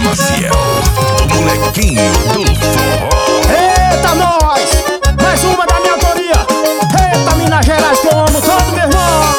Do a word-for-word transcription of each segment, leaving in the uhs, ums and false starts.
Maciel, o molequinho do forró. Eita, nós! Mais uma da minha autoria. Eita, Minas Gerais, que eu amo todo, meu irmão.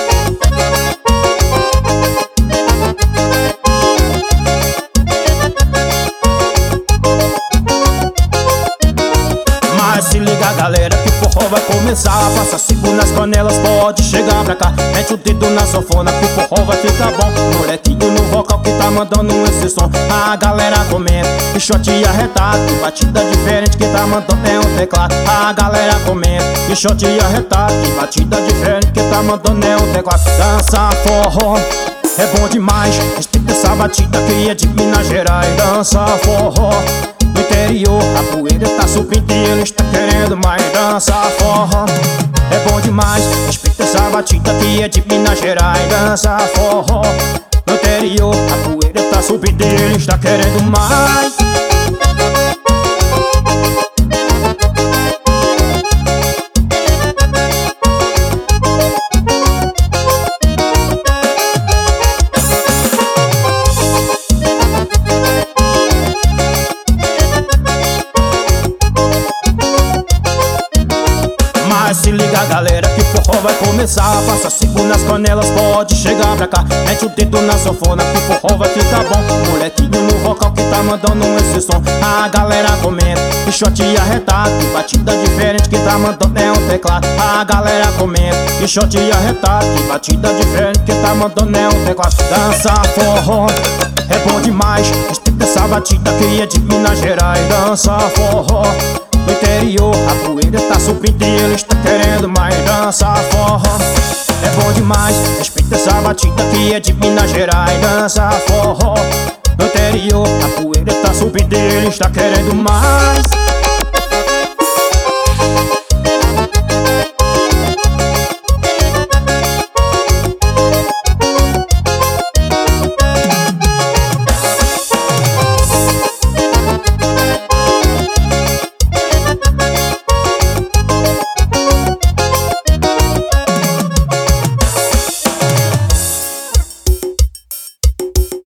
Mas se liga, galera, que o forró vai começar. Passa cinco nas canelas, pode chegar pra cá. Mete o dedo na sanfona que o forró vai ficar bom. Molequinho no vocal que tá mandando esse som. A galera comenta, que shot arretado. Que batida diferente que tá mandando é um teclado. A galera comenta, que shot arretado. Que batida diferente que tá mandando é um teclado. Dança forró é bom demais. Respeita essa batida que é de Minas Gerais. Dança forró no interior, a poeira tá subindo e ele está querendo mais. Dança forró é bom demais. Respeita essa batida que é de Minas Gerais. Dança forró no interior, a poeira tá subindo e ele está querendo mais. Mas se liga, galera, que o forró vai começar. Passa cinco nas canelas, pode chegar pra cá. Mete o dedo na sanfona que o forró vai ficar bom. Molequinho no vocal que tá mandando esse som. A galera comenta, que shot arretado. Que batida diferente que tá mandando é um teclado. A galera comenta, que shot arretado. Que batida diferente que tá mandando é um teclado. Dança forró é bom demais. Respeita essa batida que é de Minas Gerais. Dança forró no interior, a poeira tá subindo e ele está querendo mais. Dança forró é bom demais. Respeita essa batida que é de Minas Gerais. Dança forró no interior, a poeira tá subindo e ele está querendo mais.